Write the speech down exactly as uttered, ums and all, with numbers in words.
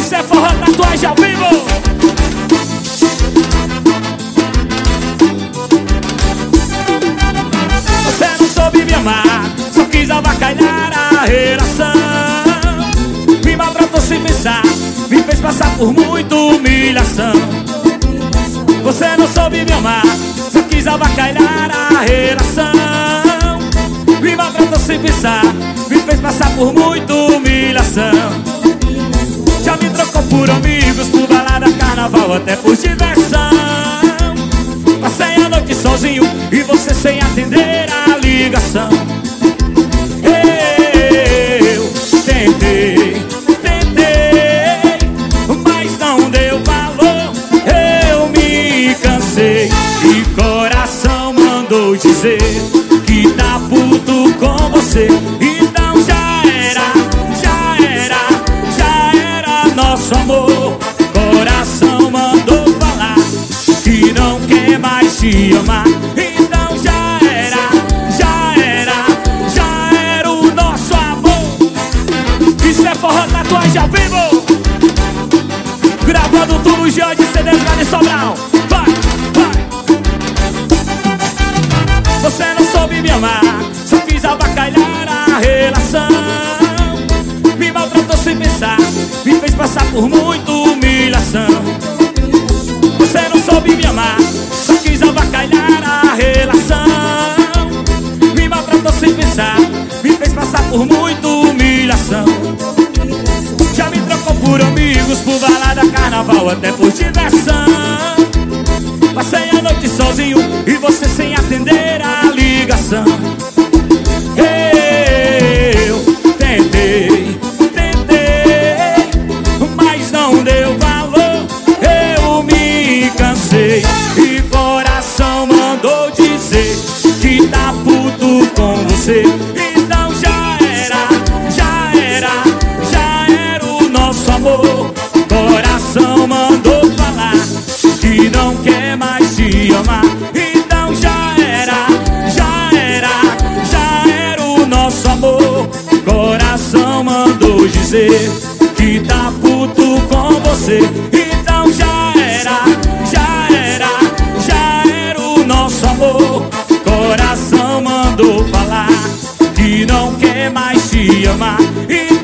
Isso é forró, tatuagem ao vivo. Você não soube me amar, só quis avacalhar a relação. Me maltratou sem pensar, me fez passar por muita humilhação. Você não soube me amar, só quis avacalhar a relação. Me maltratou sem pensar, me fez passar por muita humilhação. Já me trocou por amigos, por balada, carnaval, até por diversão. Passei a noite sozinho e você sem atender a ligação. Eu tentei, tentei, mas não deu valor. Eu me cansei e coração mandou dizer que tá puto com você. Então já era, já era, já era nosso amor. Coração mandou falar que não quer mais te amar. Então já era, já era, já era o nosso amor. Isso é forró, tatuagem ao vivo. Gravando tudo, Jean de C Ds de Sobral. Vai, vai. Você não soube me amar, só quis avacalhar a relação. Me maltratou sem pensar, me fez passar por muita humilhação. Você não soube me amar, só quis avacalhar a relação. Me maltratou sem pensar, me fez passar por muita humilhação. Já me trocou por amigos, por balada, carnaval, até por diversão. Passei a noite sozinho e você sem atender a ligação. Eu tentei, tentei, mas não deu valor. Eu me cansei e coração mandou dizer que tá puto com você. Então já era, já era, já era o nosso amor. Coração mandou falar que não quer mais te amar. Então já era, já era, já era o nosso amor. Coração mandou dizer que tá puto com você. Então já era, já era, já era o nosso amor. Coração mandou falar que não quer mais te amar.